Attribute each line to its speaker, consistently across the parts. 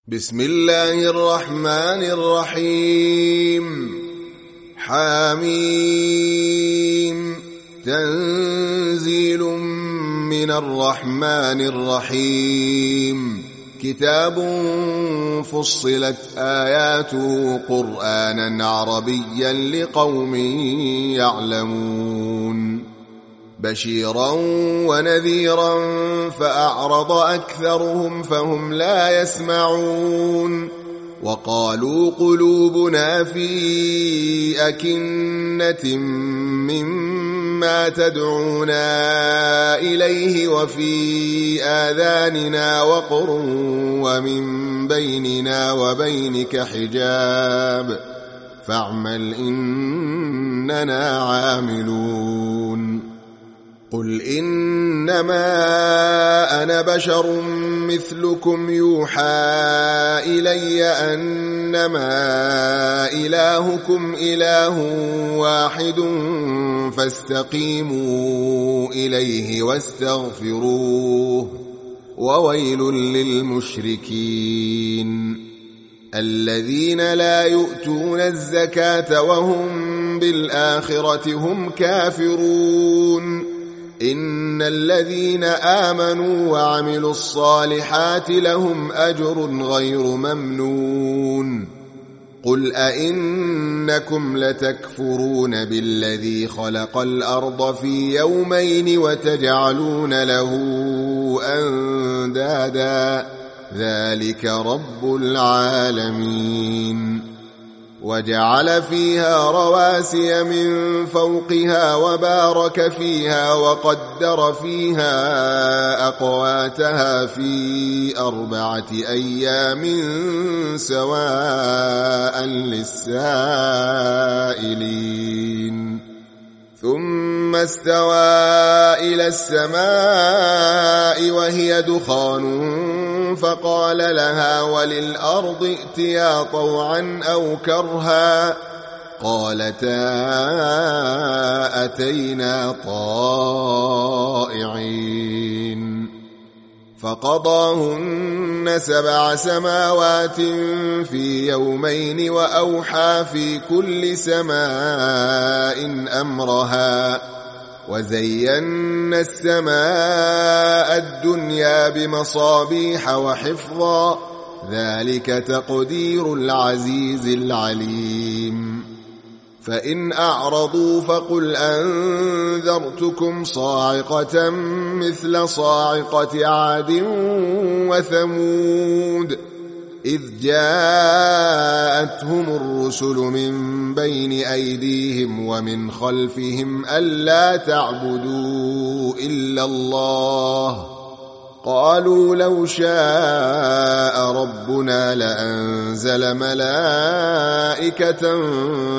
Speaker 1: بسم الله الرحمن الرحيم. حميم. تنزيل من الرحمن الرحيم. كتاب فصلت آياته قرآنا عربيا لقوم يعلمون. بشيرا ونذيرا فأعرض أكثرهم فهم لا يسمعون. وقالوا قلوبنا في أكنة مما تدعونا إليه وفي آذاننا وقر ومن بيننا وبينك حجاب فاعمل إننا عاملون. قل إنما أنا بشر مثلكم يوحى إلي أنما إلهكم إله واحد فاستقيموا إليه واستغفروه وويل للمشركين الذين لا يؤتون الزكاة وهم بالآخرة هم كافرون. إن الذين آمنوا وعملوا الصالحات لهم أجر غير ممنون. قل أئنكم لتكفرون بالذي خلق الأرض في يومين وتجعلون له أندادا ذلك رب العالمين. وجعل فيها رواسي من فوقها وبارك فيها وقدر فيها أقواتها في 4 أيام سواء للسائلين. ثم استوى إلى السماء وهي دخان فقال لها وللأرض ائتيا طوعا أو كرها قالتا أتينا طائعين. فقضاهن 7 سماوات في يومين وأوحى في كل سماء أمرها وزينا السماء الدنيا بمصابيح وحفظا ذلك تقدير العزيز العليم. فإن أعرضوا فقل أنذرتكم صاعقة مثل صاعقة عاد وثمود إذ جاءتهم الرسل من بين أيديهم ومن خلفهم ألا تعبدوا إلا الله قالوا لو شاء ربنا لأنزل ملائكة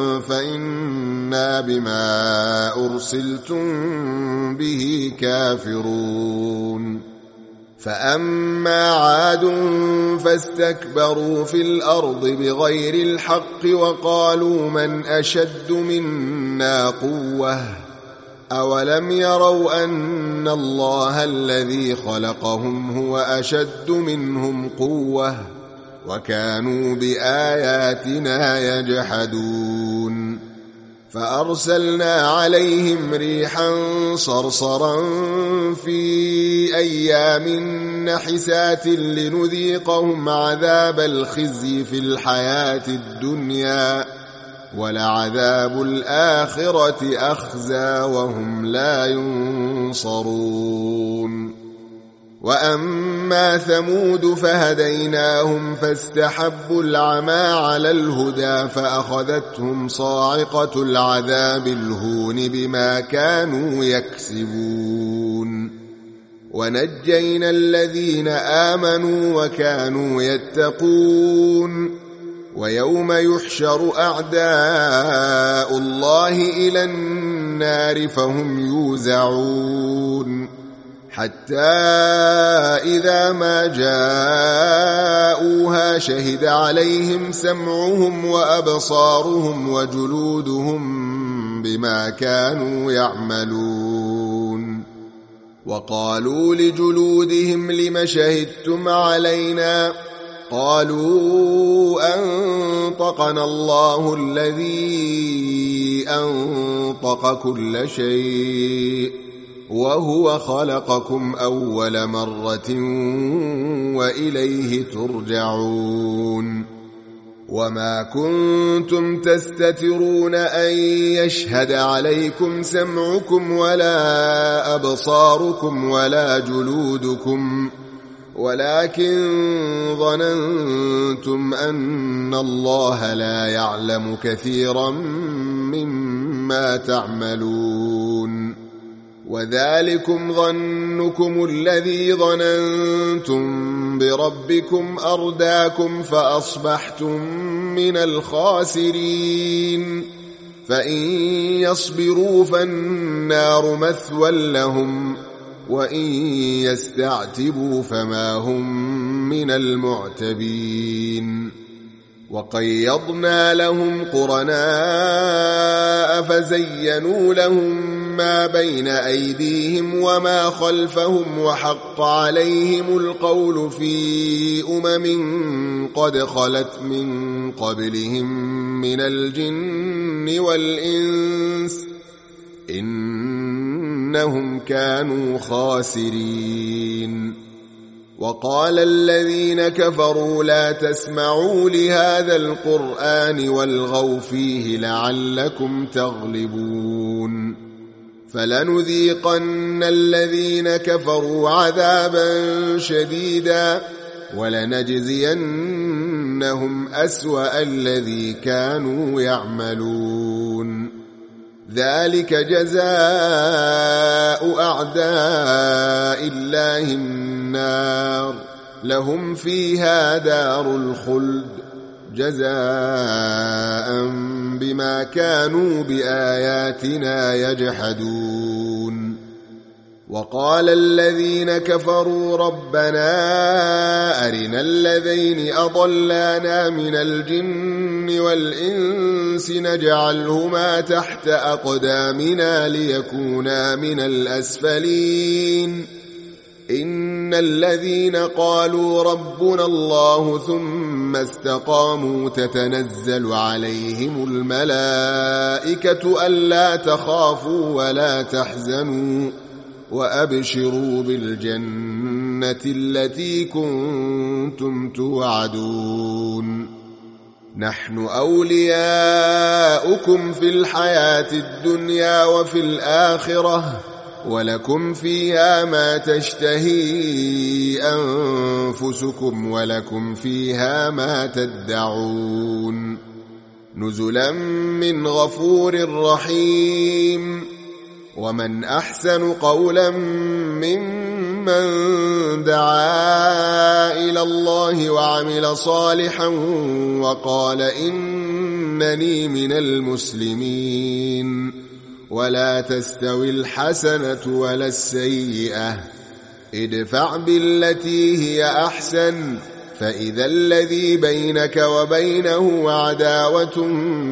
Speaker 1: فإنا بما أرسلتم به كافرون. فأما عاد فاستكبروا في الأرض بغير الحق وقالوا من أشد منا قوة أولم يروا أن الله الذي خلقهم هو أشد منهم قوة وكانوا بآياتنا يجحدون. فأرسلنا عليهم ريحا صرصرا في أيام نحسات لنذيقهم عذاب الخزي في الحياة الدنيا ولعذاب الآخرة أخزى وهم لا ينصرون. وأما ثمود فهديناهم فاستحبوا العمى على الهدى فأخذتهم صاعقة العذاب الهون بما كانوا يكسبون. ونجينا الذين آمنوا وكانوا يتقون. ويوم يحشر أعداء الله إلى النار فهم يوزعون حتى إذا ما جاءوها شهد عليهم سمعهم وأبصارهم وجلودهم بما كانوا يعملون. وقالوا لجلودهم لم شهدتم علينا قالوا أنطقنا الله الذي أنطق كل شيء وهو خلقكم أول مرة وإليه ترجعون وما كنتم تستترون أن يشهد عليكم سمعكم ولا أبصاركم ولا جلودكم ولكن ظننتم أن الله لا يعلم كثيرا مما تعملون وذلكم ظنكم الذي ظننتم بربكم أرداكم فأصبحتم من الخاسرين فإن يصبروا فالنار مثوى لهم وإن يستعتبوا فما هم من المعتبين وقيضنا لهم قرناء فزينوا لهم ما بين أيديهم وما خلفهم وحق عليهم القول في قد خلت من قبلهم من الجن والإنس إنهم كانوا خاسرين وقال الذين كفروا لا تسمعوا لهذا القرآن والغوا فيه لعلكم تغلبون فلنذيقن الذين كفروا عذابا شديدا ولنجزينهم أسوأ الذي كانوا يعملون ذلك جزاء أعداء الله النار لهم فيها دار الخلد جزاء بما كانوا بآياتنا يجحدون وقال الذين كفروا ربنا أرنا الذين أضلانا من الجن والإنس نجعلهما تحت أقدامنا ليكونا من الأسفلين إن الذين قالوا ربنا الله ثم استقاموا تتنزل عليهم الملائكة ألا تخافوا ولا تحزنوا وأبشروا بالجنة التي كنتم توعدون نحن أولياؤكم في الحياة الدنيا وفي الآخرة ولكم فيها ما تشتهي أنفسكم ولكم فيها ما تدعون نزلا من غفور رحيم ومن أحسن قولا ممن دعا إلى الله وعمل صالحا وقال إنني من المسلمين ولا تستوي الحسنة ولا السيئة ادفع بالتي هي أحسن فإذا الذي بينك وبينه عداوة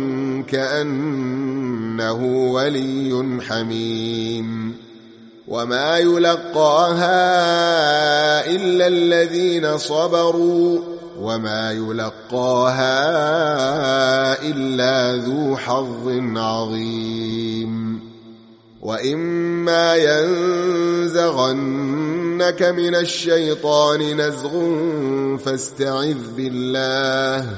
Speaker 1: كأنه ولي حميم وما يلقاها إلا الذين صبروا وما يلقاها إلا ذو حظ عظيم وإما ينزغنك من الشيطان نزغ فاستعذ بالله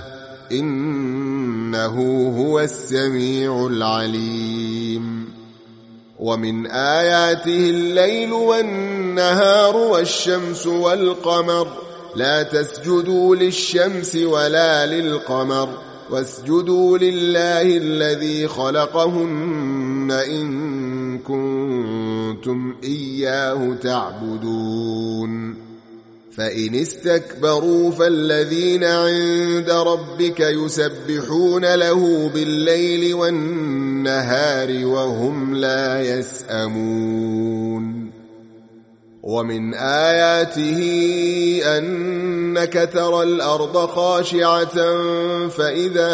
Speaker 1: إنه هو السميع العليم ومن آياته الليل والنهار والشمس والقمر لا تسجدوا للشمس ولا للقمر واسجدوا لله الذي خلقهن إن كنتم إياه تعبدون فإن استكبروا فالذين عند ربك يسبحون له بالليل والنهار وهم لا يسأمون ومن آياته أنك ترى الأرض خاشعة فإذا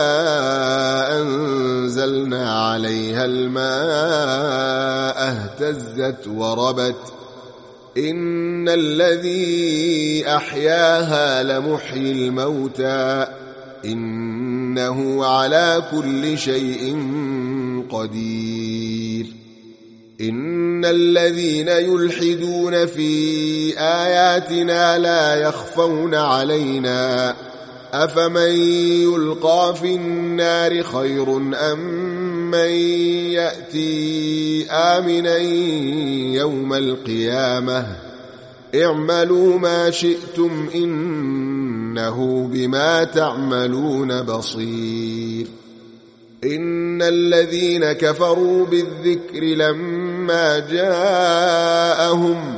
Speaker 1: أنزلنا عليها الماء اهتزت وربت إن الذي أحياها لمحيي الموتى إنه على كل شيء قدير إن الذين يلحدون في آياتنا لا يخفون علينا أفمن يلقى في النار خير أم من يأتي آمنا يوم القيامة اعملوا ما شئتم إنه بما تعملون بصير إن الذين كفروا بالذكر لما جاءهم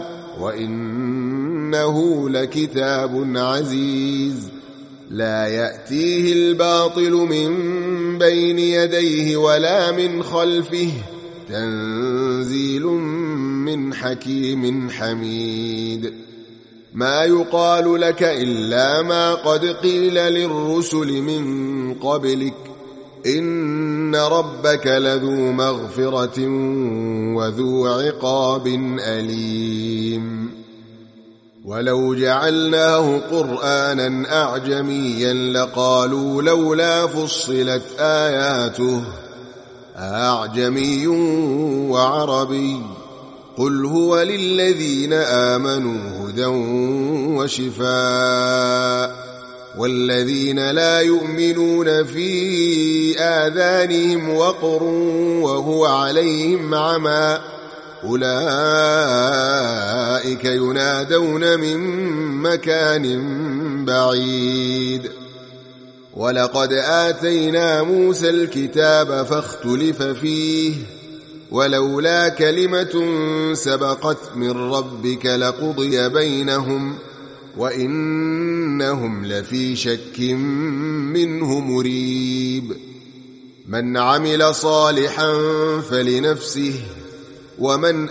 Speaker 1: وإنه لكتاب عزيز لا يأتيه الباطل من بين يديه ولا من خلفه تنزيل من حكيم حميد ما يقال لك إلا ما قد قيل للرسل من قبلك إن ربك لذو مغفرة وذو عقاب أليم ولو جعلناه قرآنا أعجميا لقالوا لولا فصلت آياته أعجمي وعربي قل هو للذين آمنوا هدى وشفاء والذين لا يؤمنون في آذانهم وقر وهو عليهم عمى أولئك ينادون من مكان بعيد ولقد آتينا موسى الكتاب فاختلف فيه ولولا كلمة سبقت من ربك لقضي بينهم وإنهم لفي شك منه مريب من عمل صالحا فلنفسه ومن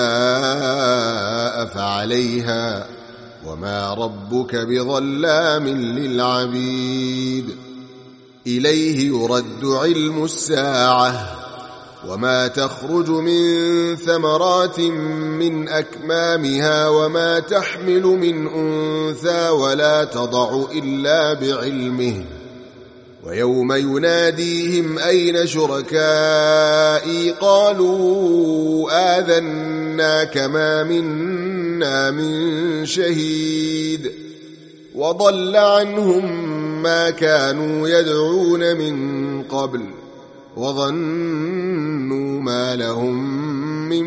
Speaker 1: أساء فعليها وما ربك بظلام للعبيد إليه يرد علم الساعة وما تخرج من ثمرات من أكمامها وما تحمل من أنثى ولا تضع إلا بعلمه ويوم يناديهم أين شركائي قالوا آذناك ما منا من شهيد وضل عنهم ما كانوا يدعون من قبل وظنوا ما لهم من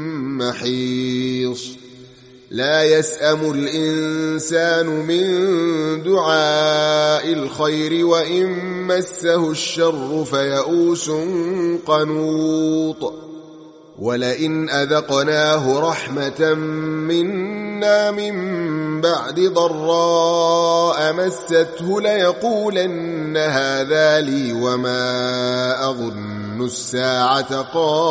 Speaker 1: محيص لا يسأم الإنسان من دعاء الخير وإن مسه الشر فيئوس قنوط ولئن أذقناه رحمة منا من بعد ضراء مسته ليقولن هذا لي وما أظن الساعة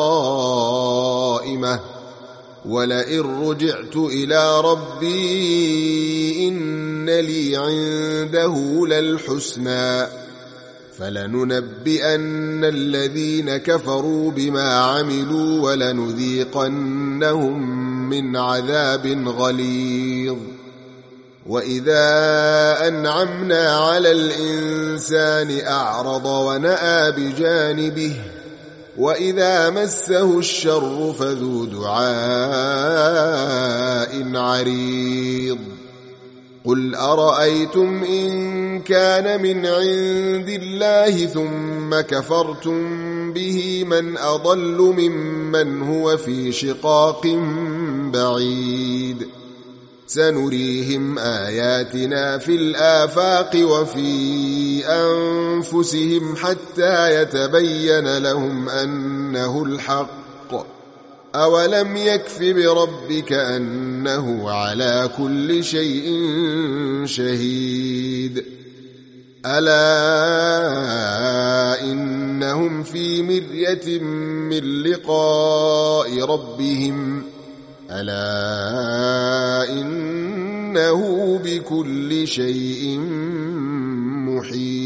Speaker 1: قائمة ولئن رجعت إلى ربي إن لي عنده للحسنى فلننبئن الذين كفروا بما عملوا ولنذيقنهم من عذاب غليظ وإذا أنعمنا على الإنسان أعرض ونأى بجانبه وإذا مسه الشر فذو دعاء عريض قل أرأيتم إن كان من عند الله ثم كفرتم به من أضل ممن هو في شقاق بعيد سنريهم آياتنا في الآفاق وفي أنفسهم حتى يتبين لهم أنه الحق أولم يكف بربك أنه على كل شيء شهيد ألا إنهم في مرية من لقاء ربهم ألا إنه بكل شيء محيط